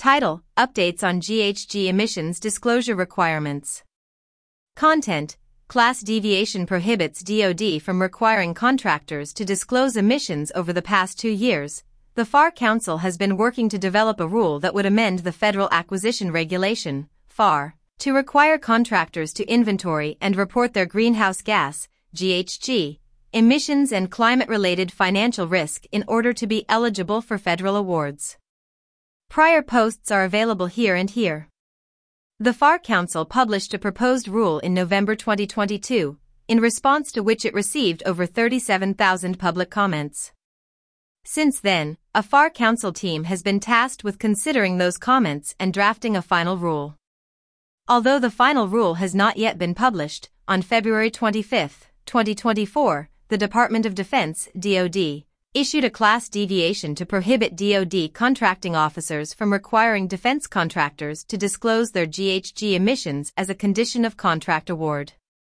Title: Updates on GHG Emissions Disclosure Requirements. Content: Class deviation prohibits DoD from requiring contractors to disclose emissions. Over the past 2 years, the FAR Council has been working to develop a rule that would amend the Federal Acquisition Regulation, FAR, to require contractors to inventory and report their greenhouse gas, GHG, emissions and climate-related financial risk in order to be eligible for federal awards. Prior posts are available here and here. The FAR Council published a proposed rule in November 2022, in response to which it received over 37,000 public comments. Since then, a FAR Council team has been tasked with considering those comments and drafting a final rule. Although the final rule has not yet been published, on February 25, 2024, the Department of Defense, DoD, issued a class deviation to prohibit DoD contracting officers from requiring defense contractors to disclose their GHG emissions as a condition of contract award.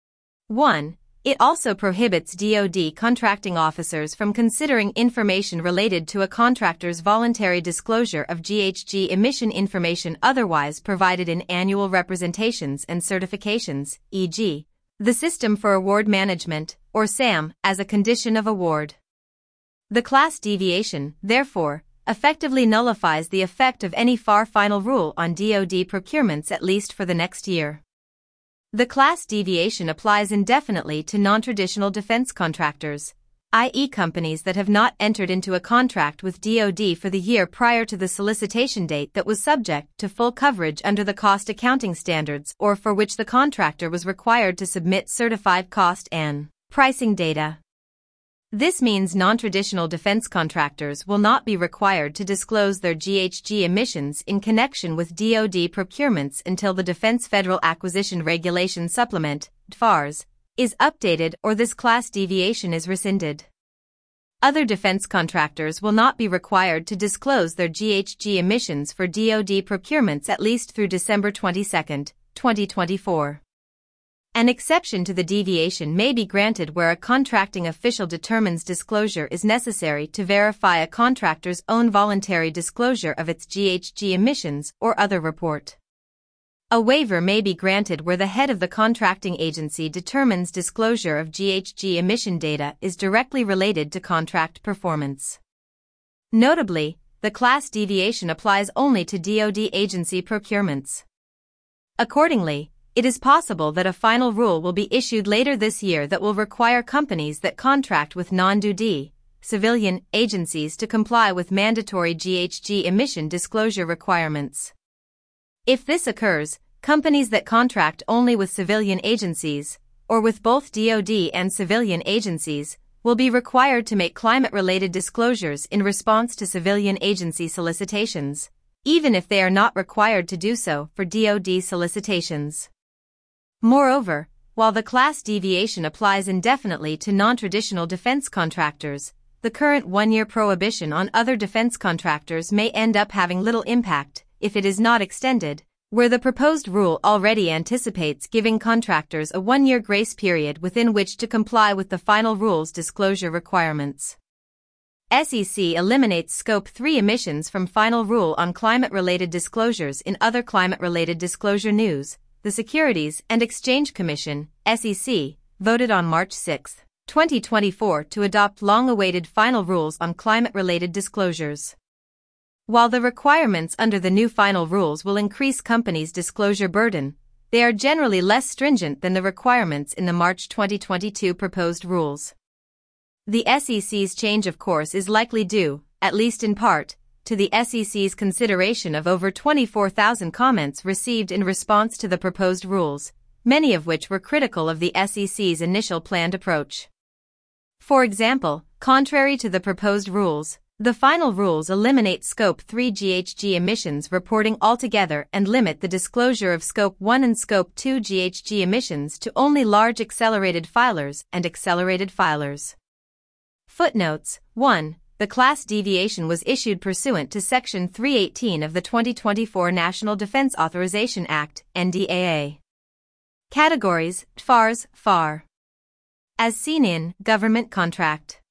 1. It also prohibits DoD contracting officers from considering information related to a contractor's voluntary disclosure of GHG emission information otherwise provided in annual representations and certifications, e.g., the System for Award Management, or SAM, as a condition of award. The class deviation, therefore, effectively nullifies the effect of any FAR final rule on DoD procurements at least for the next year. The class deviation applies indefinitely to non-traditional defense contractors, i.e. companies that have not entered into a contract with DoD for the year prior to the solicitation date that was subject to full coverage under the cost accounting standards or for which the contractor was required to submit certified cost and pricing data. This means non-traditional defense contractors will not be required to disclose their GHG emissions in connection with DoD procurements until the Defense Federal Acquisition Regulation Supplement, DFARS, is updated or this class deviation is rescinded. Other defense contractors will not be required to disclose their GHG emissions for DoD procurements at least through December 22, 2024. An exception to the deviation may be granted where a contracting official determines disclosure is necessary to verify a contractor's own voluntary disclosure of its GHG emissions or other report. A waiver may be granted where the head of the contracting agency determines disclosure of GHG emission data is directly related to contract performance. Notably, the class deviation applies only to DoD agency procurements. Accordingly, it is possible that a final rule will be issued later this year that will require companies that contract with non-DoD, civilian, agencies to comply with mandatory GHG emission disclosure requirements. If this occurs, companies that contract only with civilian agencies, or with both DoD and civilian agencies, will be required to make climate-related disclosures in response to civilian agency solicitations, even if they are not required to do so for DoD solicitations. Moreover, while the class deviation applies indefinitely to non-traditional defense contractors, the current one-year prohibition on other defense contractors may end up having little impact if it is not extended, where the proposed rule already anticipates giving contractors a one-year grace period within which to comply with the final rule's disclosure requirements. SEC eliminates Scope 3 emissions from final rule on climate-related disclosures in other climate-related disclosure news. The Securities and Exchange Commission, SEC, voted on March 6, 2024 to adopt long-awaited final rules on climate-related disclosures. While the requirements under the new final rules will increase companies' disclosure burden, they are generally less stringent than the requirements in the March 2022 proposed rules. The SEC's change of course is likely due, at least in part, to the SEC's consideration of over 24,000 comments received in response to the proposed rules, many of which were critical of the SEC's initial planned approach. For example, contrary to the proposed rules, the final rules eliminate Scope 3 GHG emissions reporting altogether and limit the disclosure of Scope 1 and Scope 2 GHG emissions to only large accelerated filers and accelerated filers. Footnotes 1. The class deviation was issued pursuant to Section 318 of the 2024 National Defense Authorization Act, NDAA. Categories: FARS, FAR. As seen in Government Contract.